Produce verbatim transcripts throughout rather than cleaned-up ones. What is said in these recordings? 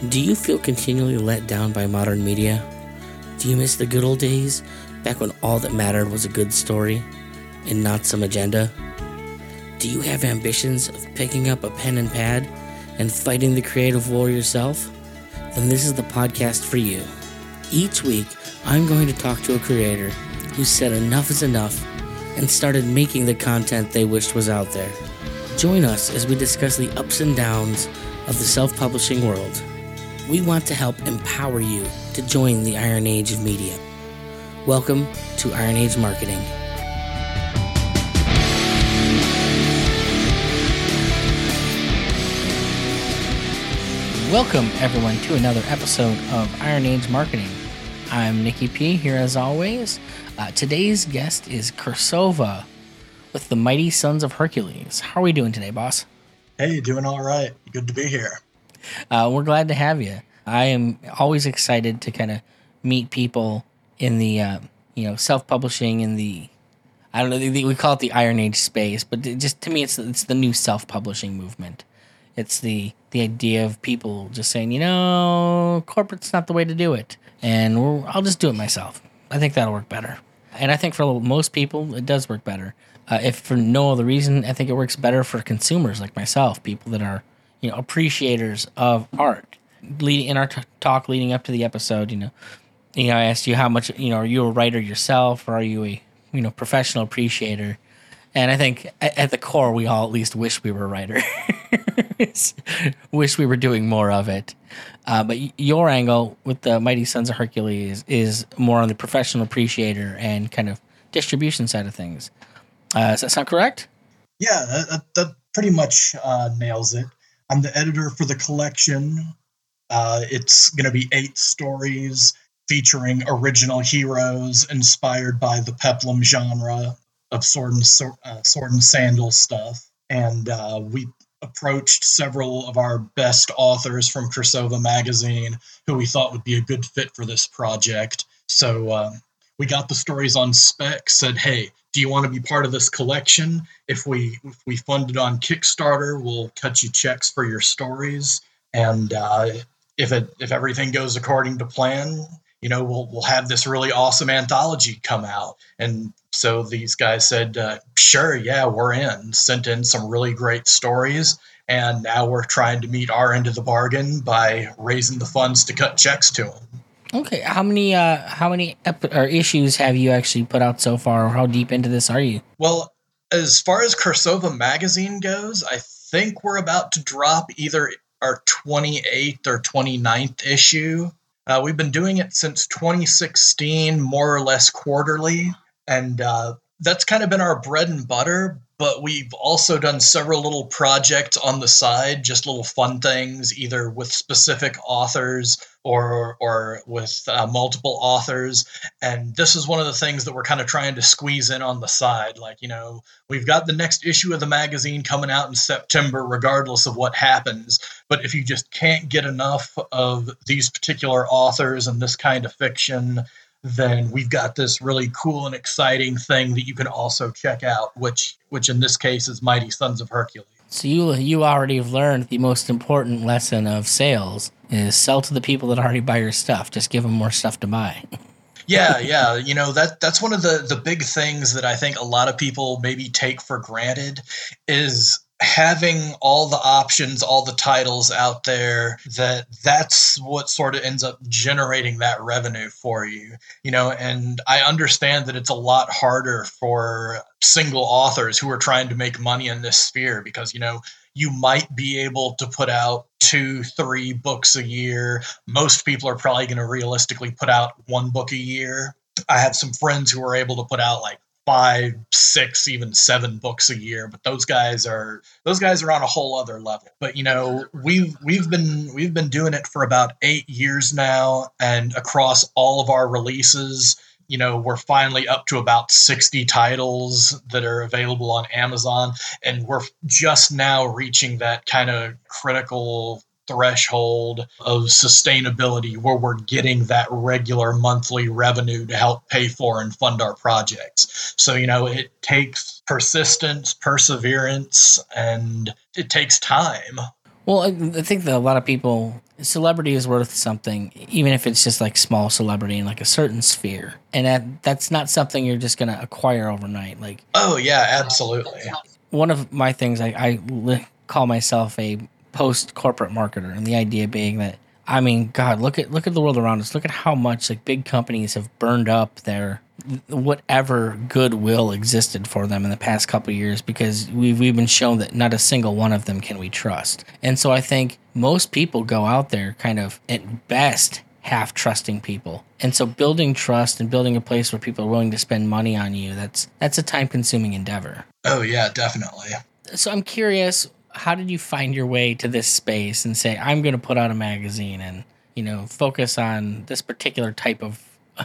Do you feel continually let down by modern media? Do you miss the good old days, back when all that mattered was a good story and not some agenda? Do you have ambitions of picking up a pen and pad and fighting the creative war yourself? Then this is the podcast for you. Each week, I'm going to talk to a creator who said enough is enough and started making the content they wished was out there. Join us as we discuss the ups and downs of the self-publishing world. We want to help empower you to join the Iron Age of media. Welcome to Iron Age Marketing. Welcome, everyone, to another episode of Iron Age Marketing. I'm Nikki P. here as always. Uh, today's guest is Kursova with the Mighty Sons of Hercules. How are we doing today, boss? Hey, doing all right. Good to be here. Uh, we're glad to have you. I am always excited to kind of meet people in the, uh, you know, self-publishing in the, I don't know, we call it the Iron Age space, but it just to me, it's it's the new self-publishing movement. It's the the idea of people just saying, you know, corporate's not the way to do it, and we're, I'll just do it myself. I think that'll work better. And I think for most people, it does work better. Uh, if for no other reason, I think it works better for consumers like myself, people that are, you know, appreciators of art. Leading in our t- talk leading up to the episode, you know, you know, I asked you how much, you know, are you a writer yourself, or are you a, you know, professional appreciator? And I think at, at the core, we all at least wish we were writers, wish we were doing more of it. Uh, but y- your angle with the Mighty Sons of Hercules is more on the professional appreciator and kind of distribution side of things. Uh, does that sound correct? Yeah, that, that pretty much uh, nails it. I'm the editor for the collection. Uh, it's going to be eight stories featuring original heroes inspired by the peplum genre of sword and, uh, sword and sandal stuff. And uh, we approached several of our best authors from Kursova magazine who we thought would be a good fit for this project. So uh, we got the stories on spec, said, hey, do you want to be part of this collection? If we if we fund it on Kickstarter, we'll cut you checks for your stories. And uh, if it if everything goes according to plan, you know, we'll we'll have this really awesome anthology come out. And so these guys said, uh, sure, yeah, we're in. Sent in some really great stories. And now we're trying to meet our end of the bargain by raising the funds to cut checks to them. Okay, how many uh, how many ep- or issues have you actually put out so far, or how deep into this are you? Well, as far as Kursova magazine goes, I think we're about to drop either our twenty-eighth or twenty-ninth issue. Uh, we've been doing it since twenty sixteen, more or less quarterly, and uh, that's kind of been our bread and butter. But we've also done several little projects on the side, just little fun things, either with specific authors or or with uh, multiple authors. And this is one of the things that we're kind of trying to squeeze in on the side. Like, you know, we've got the next issue of the magazine coming out in September, regardless of what happens. But if you just can't get enough of these particular authors and this kind of fiction, then we've got this really cool and exciting thing that you can also check out, which which in this case is Mighty Sons of Hercules. So you you already have learned the most important lesson of sales is sell to the people that already buy your stuff. Just give them more stuff to buy. Yeah, yeah. You know, that that's one of the, the big things that I think a lot of people maybe take for granted is having all the options, all the titles out there, that that's what sort of ends up generating that revenue for you, you know, and I understand that it's a lot harder for single authors who are trying to make money in this sphere because, you know, you might be able to put out two, three books a year. Most people are probably going to realistically put out one book a year. I have some friends who are able to put out like five, six, even seven books a year, but those guys are those guys are on a whole other level. But you know, we've we've been we've been doing it for about eight years now, and across all of our releases, you know, we're finally up to about sixty titles that are available on Amazon, and we're just now reaching that kind of critical threshold of sustainability where we're getting that regular monthly revenue to help pay for and fund our projects. So, you know, it takes persistence, perseverance, and it takes time. Well, I I think that a lot of people, celebrity is worth something, even if it's just like small celebrity in like a certain sphere, and that that's not something you're just gonna acquire overnight. Like Oh yeah, absolutely. one of my things, I, I li- call myself a post corporate marketer, and the idea being that, I mean, God, look at look at the world around us. Look at how much like big companies have burned up their whatever goodwill existed for them in the past couple of years, because we've we've been shown that not a single one of them can we trust. And so I think most people go out there kind of at best half trusting people. And so building trust and building a place where people are willing to spend money on you, that's that's a time consuming endeavor. Oh yeah, definitely. So I'm curious, how did you find your way to this space and say, I'm going to put out a magazine and, you know, focus on this particular type of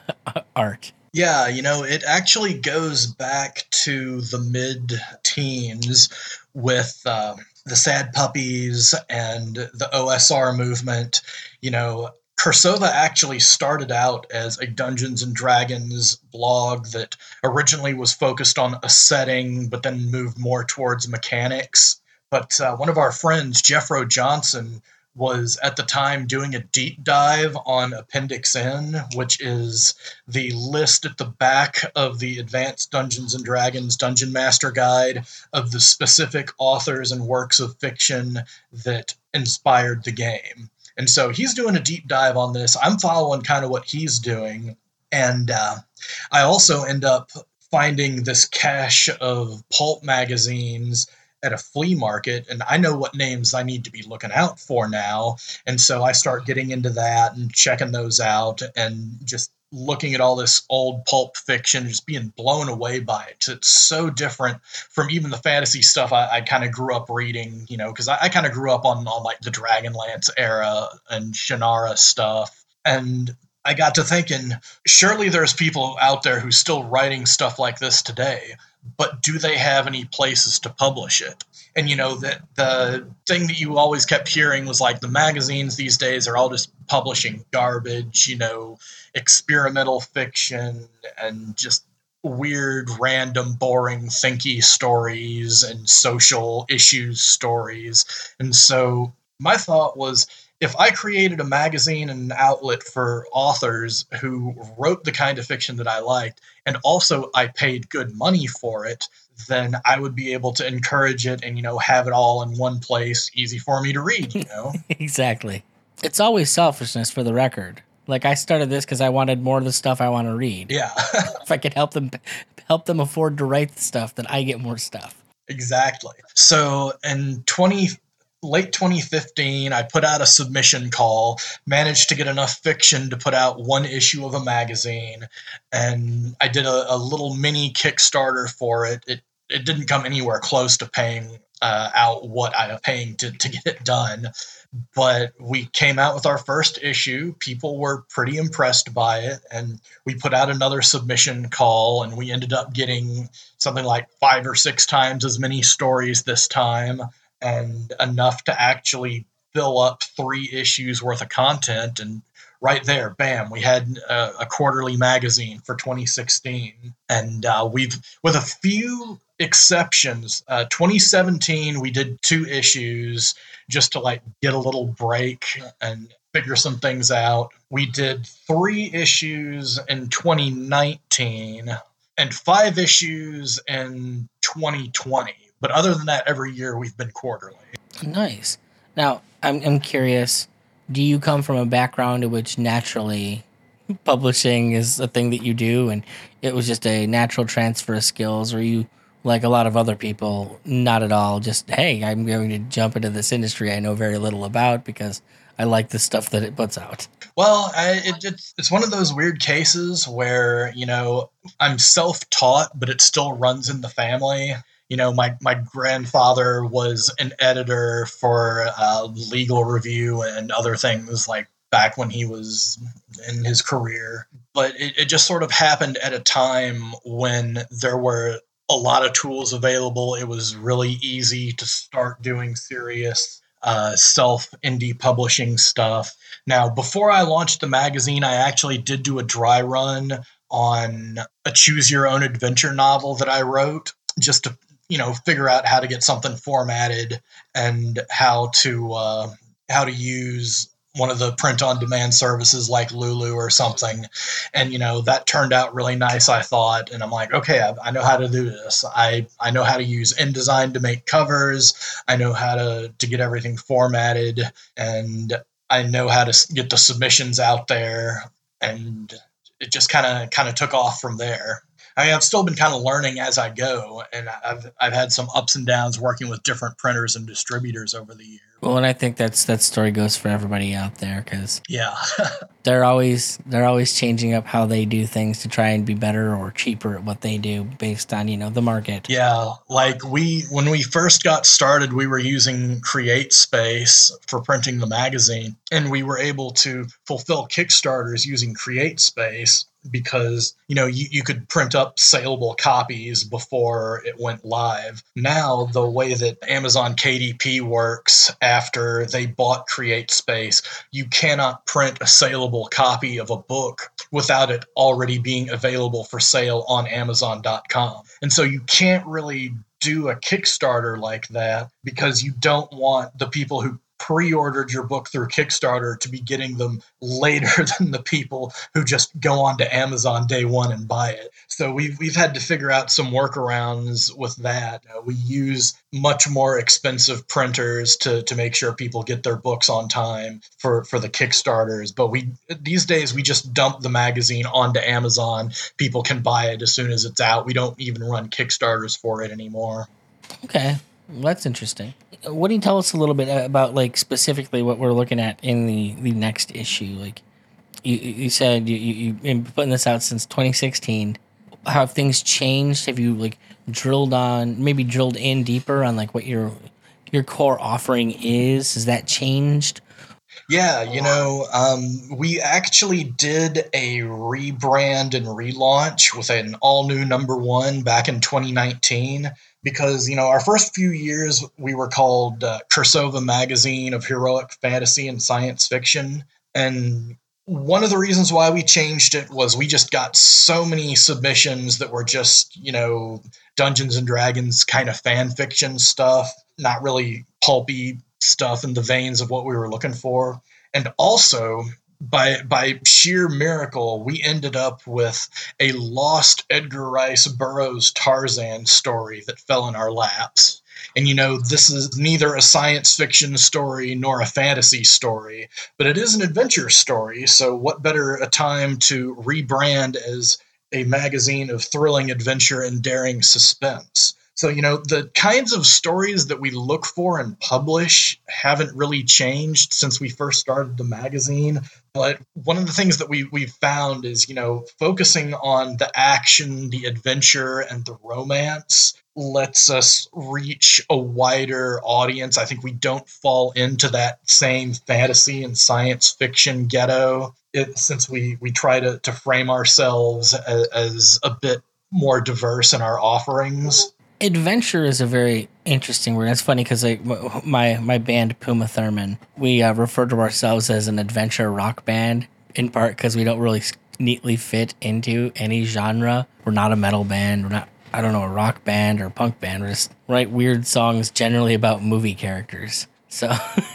art? Yeah, you know, it actually goes back to the mid teens with um, the Sad Puppies and the O S R movement. You know, Cursova actually started out as a Dungeons and Dragons blog that originally was focused on a setting, but then moved more towards mechanics. But uh, one of our friends, Jeffro Johnson, was at the time doing a deep dive on Appendix N, which is the list at the back of the Advanced Dungeons and Dragons Dungeon Master Guide of the specific authors and works of fiction that inspired the game. And so he's doing a deep dive on this. I'm following kind of what he's doing. And uh, I also end up finding this cache of pulp magazines at a flea market, and I know what names I need to be looking out for now. And so I start getting into that and checking those out and just looking at all this old pulp fiction, just being blown away by it. It's so different from even the fantasy stuff I, I kind of grew up reading, you know, because I, I kind of grew up on, on like the Dragonlance era and Shannara stuff. And I got to thinking, surely there's people out there who's still writing stuff like this today, but do they have any places to publish it? And you know that the thing that you always kept hearing was like the magazines these days are all just publishing garbage, you know, experimental fiction and just weird, random, boring, thinky stories and social issues stories. And so my thought was, if I created a magazine and an outlet for authors who wrote the kind of fiction that I liked, and also I paid good money for it, then I would be able to encourage it and, you know, have it all in one place, easy for me to read, you know? Exactly. It's always selfishness, for the record. Like, I started this because I wanted more of the stuff I want to read. Yeah. If I could help them help them afford to write the stuff, then I get more stuff. Exactly. So in twenty late twenty fifteen, I put out a submission call, managed to get enough fiction to put out one issue of a magazine, and I did a, a little mini Kickstarter for it. It it didn't come anywhere close to paying uh, out what I was paying to, to get it done. But we came out with our first issue. People were pretty impressed by it, and we put out another submission call, and we ended up getting something like five or six times as many stories this time, and enough to actually fill up three issues worth of content. And right there, bam, we had a, a quarterly magazine for twenty sixteen. And uh, we've, with a few exceptions, uh, twenty seventeen, we did two issues just to like get a little break and figure some things out. We did three issues in twenty nineteen and five issues in twenty twenty. But other than that, every year we've been quarterly. Nice. Now, I'm I'm curious, do you come from a background in which naturally publishing is a thing that you do and it was just a natural transfer of skills, or you, like a lot of other people, not at all, just, hey, I'm going to jump into this industry I know very little about because I like the stuff that it puts out? Well, I, it, it's it's one of those weird cases where, you know, I'm self-taught, but it still runs in the family. You know, my, my grandfather was an editor for uh, Legal Review and other things like back when he was in his career. But it, it just sort of happened at a time when there were a lot of tools available. It was really easy to start doing serious uh, self indie publishing stuff. Now, before I launched the magazine, I actually did do a dry run on a choose your own adventure novel that I wrote just to you know, figure out how to get something formatted and how to uh, how to use one of the print on demand services like Lulu or something. And, you know, that turned out really nice, I thought. And I'm like, okay, I, I know how to do this. I, I know how to use InDesign to make covers. I know how to, to get everything formatted, and I know how to get the submissions out there. And it just kind of, kind of took off from there. I mean, I've still been kind of learning as I go, and I've I've had some ups and downs working with different printers and distributors over the years. Well, and I think that's that story goes for everybody out there, because yeah, they're always they're always changing up how they do things to try and be better or cheaper at what they do based on, you know, the market. Yeah, like we when we first got started, we were using CreateSpace for printing the magazine, and we were able to fulfill Kickstarters using CreateSpace because, you know, you, you could print up saleable copies before it went live. Now, the way that Amazon K D P works after they bought CreateSpace, you cannot print a saleable copy of a book without it already being available for sale on Amazon dot com. And so you can't really do a Kickstarter like that because you don't want the people who pre-ordered your book through Kickstarter to be getting them later than the people who just go on to Amazon day one and buy it. So we've we've had to figure out some workarounds with that. Uh, we use much more expensive printers to to make sure people get their books on time for for the Kickstarters. But we these days we just dump the magazine onto Amazon. People can buy it as soon as it's out. We don't even run Kickstarters for it anymore. Okay, well, that's interesting. What do you tell us a little bit about, like, specifically what we're looking at in the, the next issue? Like, you, you said you, you, you've been putting this out since twenty sixteen. How have things changed? Have you, like, drilled on, maybe drilled in deeper on, like, what your your core offering is? Has that changed? Yeah, you know, um, we actually did a rebrand and relaunch with an all-new number one back in twenty nineteen. Because, you know, our first few years, we were called uh, Cursova Magazine of Heroic Fantasy and Science Fiction. And one of the reasons why we changed it was we just got so many submissions that were just, you know, Dungeons and Dragons kind of fan fiction stuff, not really pulpy stuff in the veins of what we were looking for. And also, by by sheer miracle, we ended up with a lost Edgar Rice Burroughs Tarzan story that fell in our laps. And, you know, this is neither a science fiction story nor a fantasy story, but it is an adventure story. So what better a time to rebrand as a magazine of thrilling adventure and daring suspense? So, you know, the kinds of stories that we look for and publish haven't really changed since we first started the magazine. But one of the things that we, we've found is, you know, focusing on the action, the adventure, and the romance lets us reach a wider audience. I think we don't fall into that same fantasy and science fiction ghetto it, since we, we try to, to frame ourselves as, as a bit more diverse in our offerings. Adventure is a very interesting word. That's funny because like my my band Puma Thurman, we uh, refer to ourselves as an adventure rock band, in part because we don't really neatly fit into any genre. We're not a metal band. We're not, I don't know, a rock band or a punk band. We just write weird songs generally about movie characters. So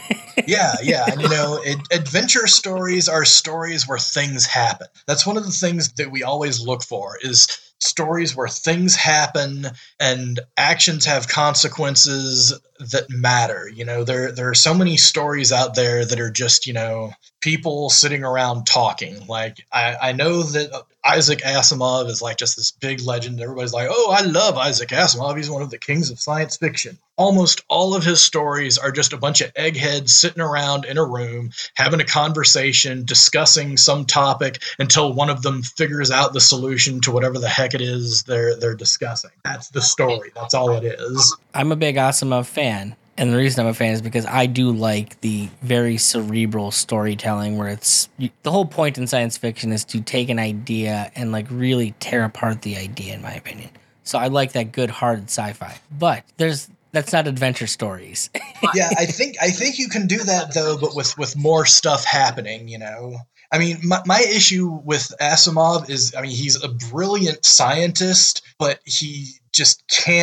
yeah, yeah. And, you know, it, adventure stories are stories where things happen. That's one of the things that we always look for is stories where things happen and actions have consequences that matter. You know, there there are so many stories out there that are just, you know, people sitting around talking. Like, I, I know that Isaac Asimov is like just this big legend. Everybody's like, oh, I love Isaac Asimov. He's one of the kings of science fiction. Almost all of his stories are just a bunch of eggheads sitting around in a room, having a conversation, discussing some topic until one of them figures out the solution to whatever the heck it is they're they're discussing. That's the story. That's all it is. I'm a big Asimov fan. And the reason I'm a fan is because I do like the very cerebral storytelling where it's the whole point in science fiction is to take an idea and like really tear apart the idea, in my opinion. So I like that good hard sci-fi. But there's that's not adventure stories. yeah, I think I think you can do that though, but with with more stuff happening, you know. I mean, my, my issue with Asimov is, I mean, he's a brilliant scientist, but he just cannot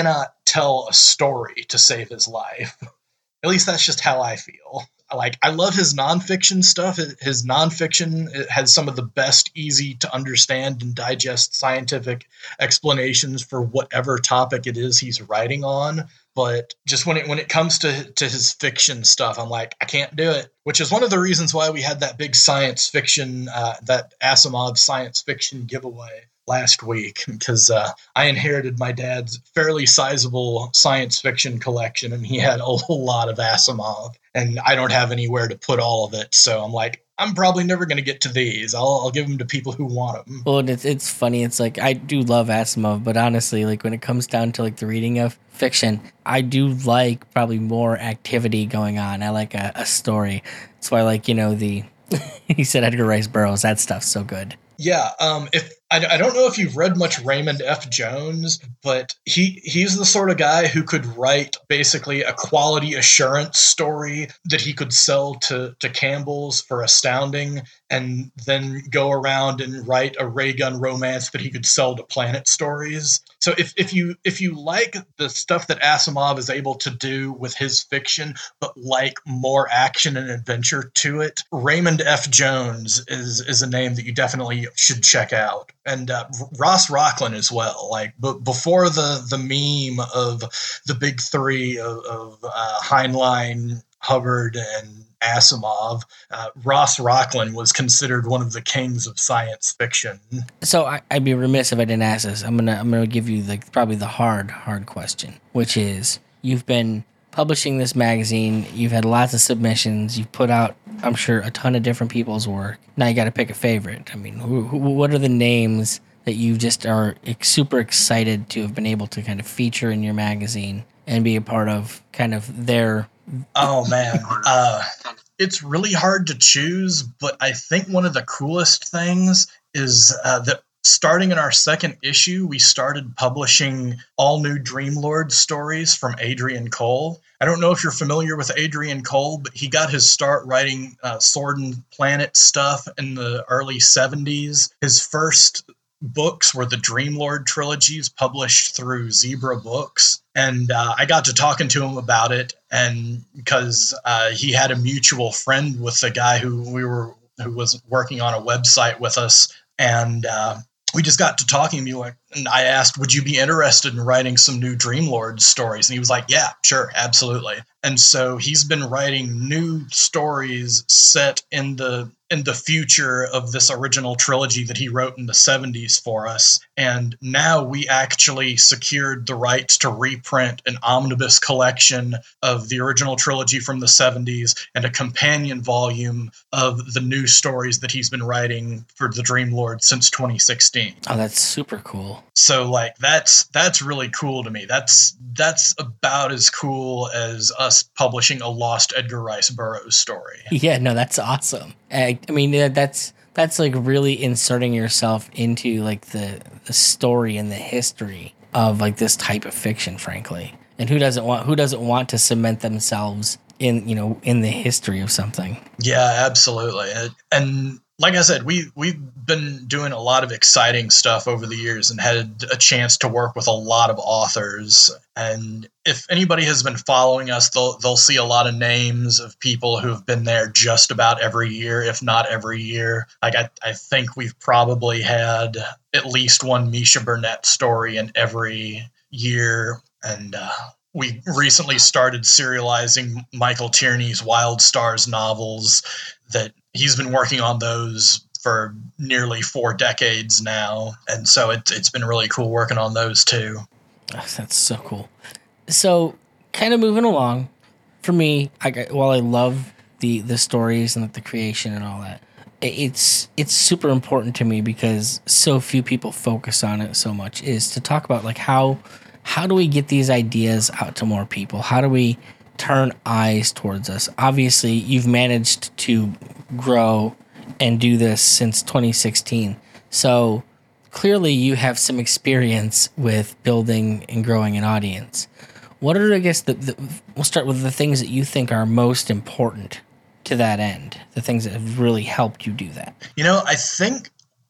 tell a story to save his life. At least that's just how I feel. Like, I love his nonfiction stuff. His nonfiction has some of the best, easy to understand and digest scientific explanations for whatever topic it is he's writing on. But just when it when it comes to, to his fiction stuff, I'm like, I can't do it. Which is one of the reasons why we had that big science fiction, uh, that Asimov science fiction giveaway last week, because uh, I inherited my dad's fairly sizable science fiction collection, and he had a whole lot of Asimov, and I don't have anywhere to put all of it. So I'm like, I'm probably never going to get to these. I'll, I'll give them to people who want them. Well, it's it's funny. It's like, I do love Asimov, but honestly, like when it comes down to like the reading of fiction, I do like probably more activity going on. I like a, a story. That's why, like, you know, the he said Edgar Rice Burroughs. That stuff's so good. Yeah, um, if I, I don't know if you've read much Raymond F. Jones, but he he's the sort of guy who could write basically a quality assurance story that he could sell to, to Campbell's for Astounding, and then go around and write a ray gun romance that he could sell to Planet Stories. So if, if you if you like the stuff that Asimov is able to do with his fiction, but like more action and adventure to it, Raymond F. Jones is is a name that you definitely should check out. And uh, Ross Rocklin as well. Like b- before the the meme of the big three of, of uh, Heinlein, Hubbard, and Asimov, uh, Ross Rocklin was considered one of the kings of science fiction. So I, I'd be remiss if I didn't ask this. I'm gonna I'm gonna give you like probably the hard hard question, which is, you've been publishing this magazine, you've had lots of submissions, you've put out, I'm sure, a ton of different people's work. Now you got to pick a favorite. I mean, who, who, what are the names that you just are super excited to have been able to kind of feature in your magazine and be a part of kind of their... Oh, man. Uh, it's really hard to choose, but I think one of the coolest things is uh, that starting in our second issue, we started publishing all new Dreamlord stories from Adrian Cole. I don't know if you're familiar with Adrian Cole, but he got his start writing uh, Sword and Planet stuff in the early seventies. His first books were the Dreamlord trilogies published through Zebra Books. And uh, I got to talking to him about it, and because uh, he had a mutual friend with the guy who we were who was working on a website with us, and uh, we just got to talking. And, like, and I asked, would you be interested in writing some new Dreamlord stories? And he was like, yeah, sure, absolutely. And so he's been writing new stories set in the in the future of this original trilogy that he wrote in the seventies for us. And now we actually secured the rights to reprint an omnibus collection of the original trilogy from the seventies and a companion volume of the new stories that he's been writing for the Dreamlord since twenty sixteen. Oh, that's super cool. So like that's that's really cool to me. That's that's about as cool as us publishing a lost Edgar Rice Burroughs story. Yeah, no, that's awesome. I, I mean, that's that's like really inserting yourself into like the the story and the history of like this type of fiction, frankly. And who doesn't want who doesn't want to cement themselves in, you know, in the history of something? Yeah, absolutely. And like I said, we, we've been doing a lot of exciting stuff over the years and had a chance to work with a lot of authors. And if anybody has been following us, they'll they'll see a lot of names of people who've been there just about every year, if not every year. Like I, I think we've probably had at least one Misha Burnett story in every year. And uh, we recently started serializing Michael Tierney's Wild Stars novels that he's been working on those for nearly four decades now. And so it, it's been really cool working on those too. Oh, that's so cool. So kind of moving along, for me, I, while I love the, the stories and the creation and all that, it's it's super important to me because so few people focus on it so much, is to talk about like how how do we get these ideas out to more people? How do we turn eyes towards us? Obviously, you've managed to grow and do this since twenty sixteen. So clearly you have some experience with building and growing an audience. What are, I guess, the, the we'll start with the things that you think are most important to that end, the things that have really helped you do that? You know, I think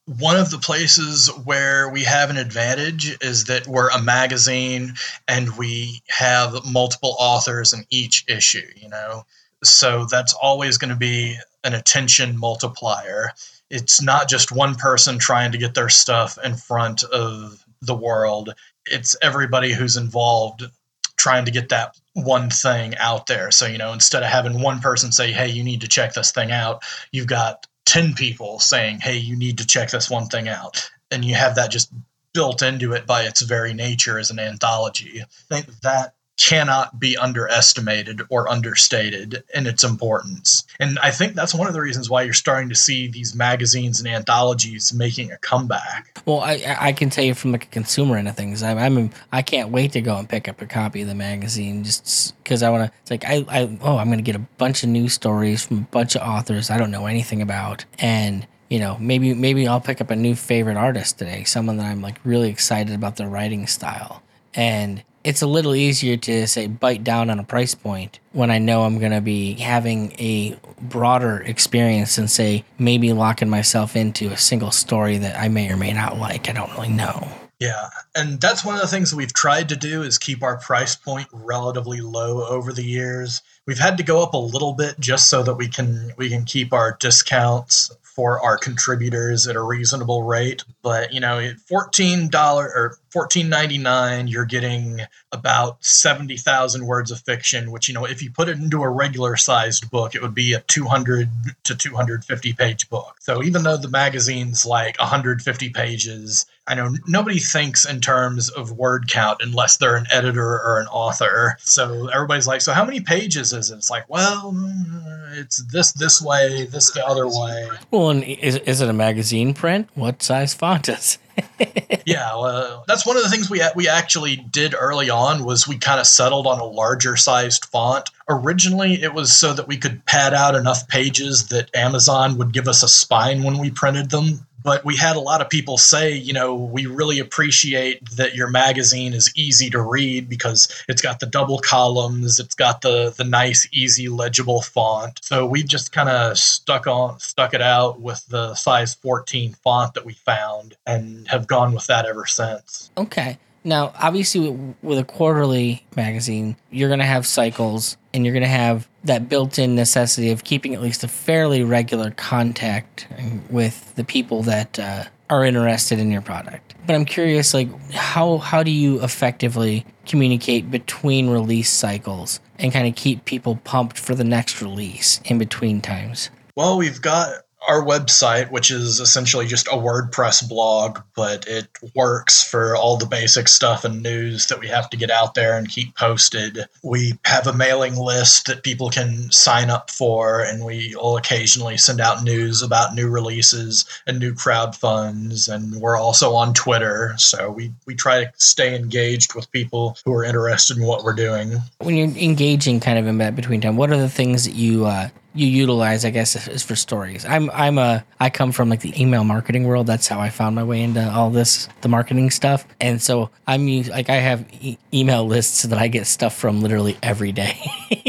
one of the places where we have an advantage is that we're a magazine and we have multiple authors in each issue, you know? So that's always going to be an attention multiplier. It's not just one person trying to get their stuff in front of the world. It's everybody who's involved trying to get that one thing out there. So, you know, instead of having one person say, hey, you need to check this thing out, you've got ten people saying, hey, you need to check this one thing out. And you have that just built into it by its very nature as an anthology. I think that cannot be underestimated or understated in its importance. And I think that's one of the reasons why you're starting to see these magazines and anthologies making a comeback. Well, I I can tell you from like a consumer end of things, I'm, I'm I can't wait to go and pick up a copy of the magazine just because I want to. It's like I, I oh I'm going to get a bunch of news stories from a bunch of authors I don't know anything about, and you know maybe maybe I'll pick up a new favorite artist today, someone that I'm like really excited about their writing style, and it's a little easier to say bite down on a price point when I know I'm going to be having a broader experience than say maybe locking myself into a single story that I may or may not like. I don't really know. Yeah, and that's one of the things that we've tried to do is keep our price point relatively low over the years. We've had to go up a little bit just so that we can we can keep our discounts for our contributors at a reasonable rate. But, you know, at fourteen dollars or fourteen ninety-nine, you're getting about seventy thousand words of fiction, which, you know, if you put it into a regular sized book, it would be a two hundred to two hundred fifty page book. So even though the magazine's like one hundred fifty pages, I know nobody thinks in terms of word count unless they're an editor or an author. So everybody's like, so how many pages is it? It's like, well, it's this this way, this the other way. Well, and is, is it a magazine print? What size font is it? Yeah, well, that's one of the things we we actually did early on was we kind of settled on a larger sized font. Originally, it was so that we could pad out enough pages that Amazon would give us a spine when we printed them. But we had a lot of people say, you know, we really appreciate that your magazine is easy to read because it's got the double columns, it's got the the nice, easy, legible font. So we just kind of stuck on stuck it out with the size fourteen font that we found and have gone with that ever since. Okay. Now, obviously, with a quarterly magazine, you're going to have cycles, and you're going to have that built-in necessity of keeping at least a fairly regular contact with the people that uh, are interested in your product. But I'm curious, like, how how do you effectively communicate between release cycles and kind of keep people pumped for the next release in between times? Well, we've got our website, which is essentially just a WordPress blog, but it works for all the basic stuff and news that we have to get out there and keep posted. We have a mailing list that people can sign up for, and we will occasionally send out news about new releases and new crowd funds, and we're also on Twitter, so we, we try to stay engaged with people who are interested in what we're doing. When you're engaging kind of in that between time, what are the things that you uh, you utilize, I guess, is for stories? I'm I'm a I come from like the email marketing world. That's how I found my way into all this, the marketing stuff. And so I'm used, like I have e- email lists that I get stuff from literally every day.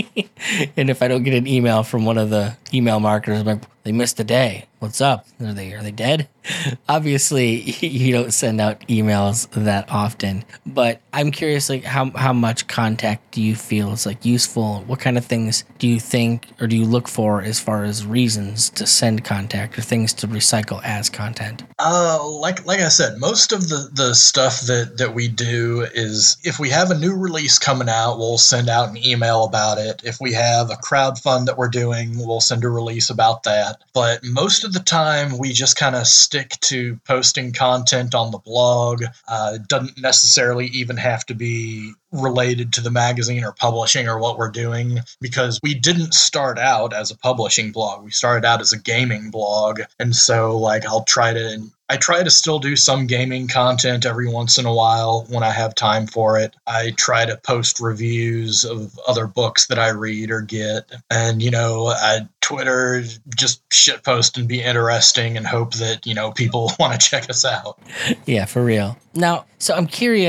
And if I don't get an email from one of the email marketers, I'm like, they missed a day. What's up? Are they are they dead? Obviously, you don't send out emails that often, but I'm curious, like how how much contact do you feel is like useful? What kind of things do you think or do you look for as far as reasons to send contact or things to recycle as content? Uh, like like I said, most of the, the stuff that, that we do is if we have a new release coming out, we'll send out an email about it. If we have a crowdfund that we're doing, we'll send a release about that. But most of the time, we just kind of stick to posting content on the blog. Uh, it doesn't necessarily even have to be related to the magazine or publishing or what we're doing, because we didn't start out as a publishing blog. We started out as a gaming blog. And so like I'll try to I try to still do some gaming content every once in a while when I have time for it. I try to post reviews of other books that I read or get. And, you know, I Twitter, just shit post and be interesting and hope that, you know, people want to check us out. Yeah, for real. Now, so I'm curious,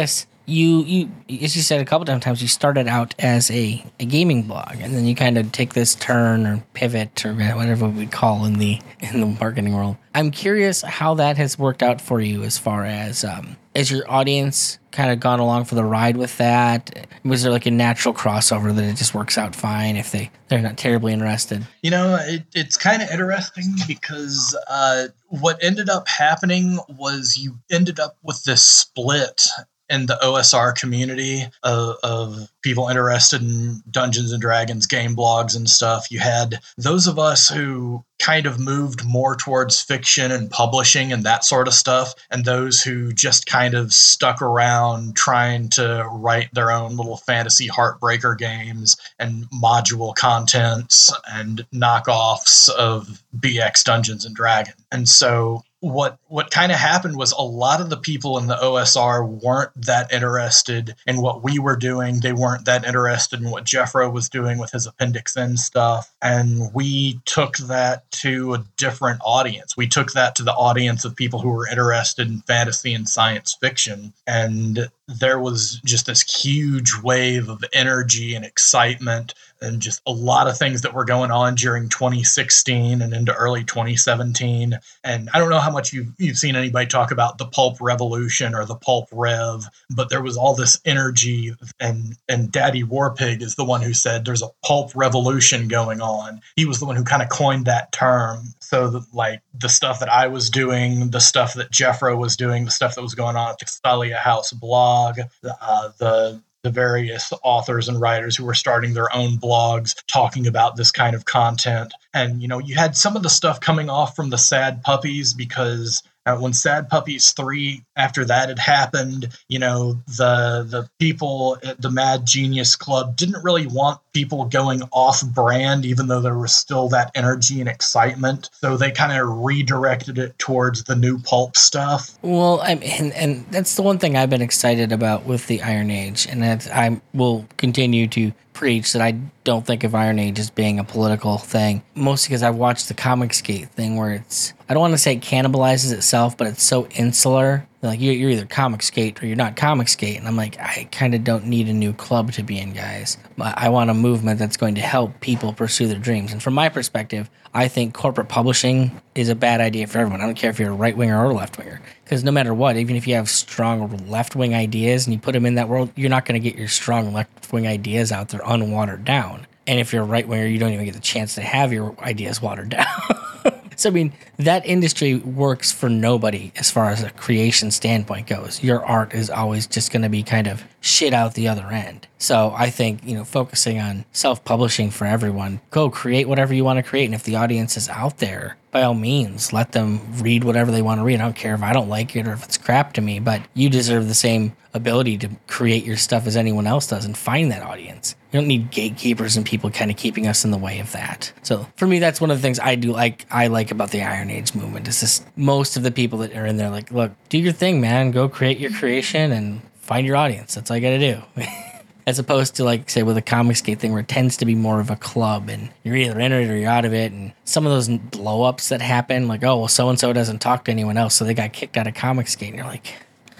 you you as you said a couple of times, you started out as a, a gaming blog, and then you kind of take this turn or pivot or whatever we call in the in the marketing world. I'm curious how that has worked out for you as far as um, as your audience kind of gone along for the ride with that. Was there like a natural crossover that it just works out fine if they they're not terribly interested? You know, it, it's kind of interesting because uh, what ended up happening was you ended up with this split in the O S R community of, of people interested in Dungeons and Dragons game blogs and stuff. You had those of us who kind of moved more towards fiction and publishing and that sort of stuff, and those who just kind of stuck around trying to write their own little fantasy heartbreaker games and module contents and knockoffs of B X Dungeons and Dragons. And so what what kind of happened was a lot of the people in the O S R weren't that interested in what we were doing. They weren't that interested in what Jeffro was doing with his Appendix N stuff. And we took that to a different audience. We took that to the audience of people who were interested in fantasy and science fiction. And there was just this huge wave of energy and excitement and just a lot of things that were going on during twenty sixteen and into early twenty seventeen. And I don't know how much you've, you've seen anybody talk about the pulp revolution or the pulp rev, but there was all this energy, and, and Daddy Warpig is the one who said there's a pulp revolution going on. He was the one who kind of coined that term. So that, like the stuff that I was doing, the stuff that Jeffro was doing, the stuff that was going on at the Castalia House blog, uh, the the various authors and writers who were starting their own blogs talking about this kind of content. And, you know, you had some of the stuff coming off from the Sad Puppies because uh, when Sad Puppies three, after that had happened, you know, the the people at the Mad Genius Club didn't really want people going off brand, even though there was still that energy and excitement. So they kind of redirected it towards the new pulp stuff. Well, I mean, and, and that's the one thing I've been excited about with the Iron Age, and that I will continue to preach that I don't think of Iron Age as being a political thing, mostly because I've watched the Comicsgate thing where it's, I don't want to say it cannibalizes itself, but it's so insular. Like, you're, you're either Comicsgate or you're not Comicsgate. And I'm like, I kind of don't need a new club to be in, guys. I want a movement that's going to help people pursue their dreams. And from my perspective, I think corporate publishing is a bad idea for everyone. I don't care if you're a right-winger or a left-winger. Because no matter what, even if you have strong left-wing ideas and you put them in that world, you're not going to get your strong left-wing ideas out there unwatered down. And if you're a right-winger, you don't even get the chance to have your ideas watered down. So, I mean, that industry works for nobody as far as a creation standpoint goes. Your art is always just going to be kind of shit out the other end. So I think, you know, focusing on self-publishing for everyone, go create whatever you want to create. And if the audience is out there, by all means, let them read whatever they want to read. I don't care if I don't like it or if it's crap to me, but you deserve the same ability to create your stuff as anyone else does and find that audience. You don't need gatekeepers and people kind of keeping us in the way of that. So for me, that's one of the things I do like I like about the Iron Age movement. Is just most of the people that are in there like, look, do your thing, man. Go create your creation and find your audience. That's all you got to do. As opposed to, like, say, with a Comicsgate thing where it tends to be more of a club and you're either in it or you're out of it. And some of those blow-ups that happen, like, oh, well, so-and-so doesn't talk to anyone else, so they got kicked out of Comicsgate. And you're like,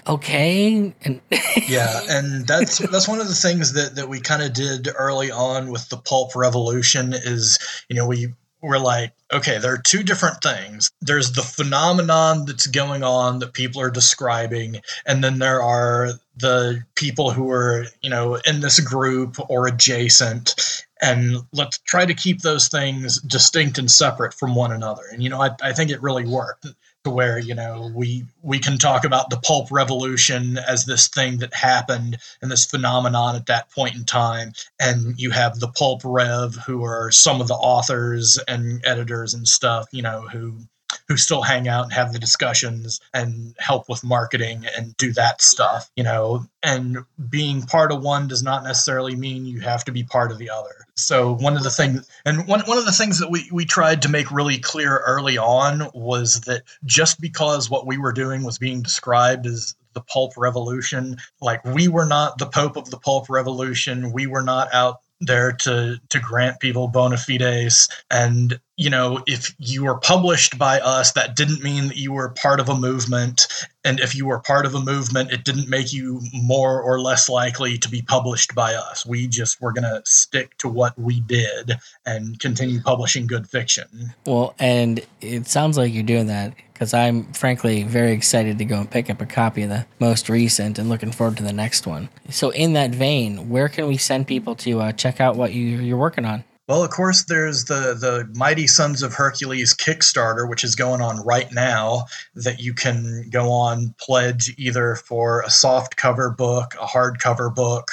okay. And yeah, and that's that's one of the things that, that we kind of did early on with the pulp revolution is, you know, we were like, okay, there are two different things. There's the phenomenon that's going on that people are describing, and then there are the people who are, you know, in this group or adjacent. And let's try to keep those things distinct and separate from one another. And, you know, I, I think it really worked to where, you know, we we can talk about the pulp revolution as this thing that happened and this phenomenon at that point in time. And you have the pulp rev, who are some of the authors and editors and stuff, you know, who who still hang out and have the discussions and help with marketing and do that stuff, you know, and being part of one does not necessarily mean you have to be part of the other. So one of the things, and one, one of the things that we, we tried to make really clear early on was that just because what we were doing was being described as the pulp revolution, like, we were not the Pope of the pulp revolution. We were not out there to to grant people bona fides, and you know, if you were published by us, that didn't mean that you were part of a movement. And if you were part of a movement, it didn't make you more or less likely to be published by us. We just were going to stick to what we did and continue publishing good fiction. Well, and it sounds like you're doing that, because I'm frankly very excited to go and pick up a copy of the most recent and looking forward to the next one. So in that vein, where can we send people to uh, check out what you, you're working on? Well, of course, there's the, the Mighty Sons of Hercules Kickstarter, which is going on right now, that you can go on, pledge either for a soft cover book, a hardcover book,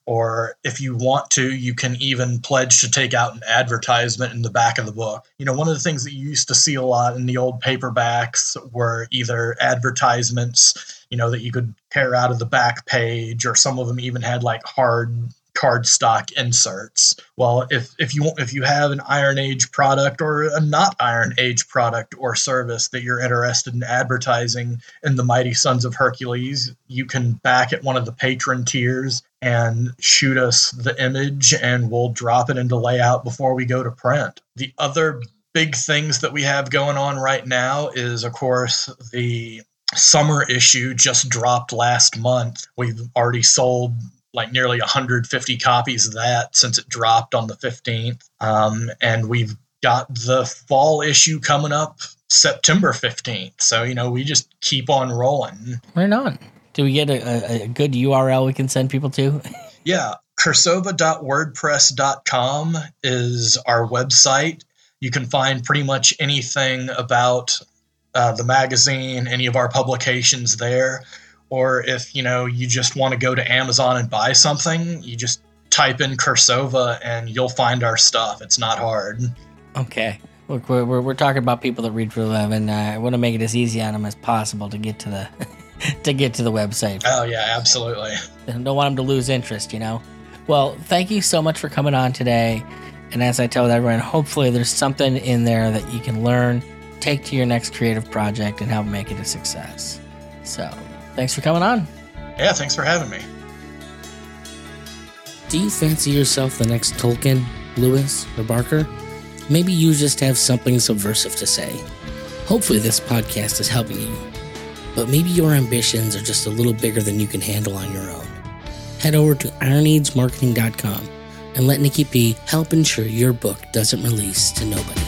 or if you want to, you can even pledge to take out an advertisement in the back of the book. You know, one of the things that you used to see a lot in the old paperbacks were either advertisements, you know, that you could tear out of the back page, or some of them even had like hard cardstock inserts. Well, if if you if you have an Iron Age product or a not Iron Age product or service that you're interested in advertising in the Mighty Sons of Hercules, you can back at one of the patron tiers and shoot us the image, and we'll drop it into layout before we go to print. The other big things that we have going on right now is, of course, the summer issue just dropped last month. We've already sold like nearly one hundred fifty copies of that since it dropped on the fifteenth. Um, and we've got the fall issue coming up September fifteenth. So, you know, we just keep on rolling. Right on. Do we get a, a good U R L we can send people to? Yeah. Cursova dot wordpress dot com is our website. You can find pretty much anything about uh, the magazine, any of our publications there. Or if, you know, you just want to go to Amazon and buy something, you just type in Cursova and you'll find our stuff. It's not hard. Okay. Look, we're, we're, we're talking about people that read for a living. Uh, I want to make it as easy on them as possible to get to the to get to the website. Oh, yeah, absolutely. I don't want them to lose interest, you know? Well, thank you so much for coming on today. And as I tell everyone, hopefully there's something in there that you can learn, take to your next creative project, and help make it a success. So... thanks for coming on. Yeah, thanks for having me. Do you fancy yourself the next Tolkien, Lewis, or Barker? Maybe you just have something subversive to say. Hopefully this podcast is helping you. But maybe your ambitions are just a little bigger than you can handle on your own. Head over to iron age marketing dot com and let Nikki P help ensure your book doesn't release to nobody.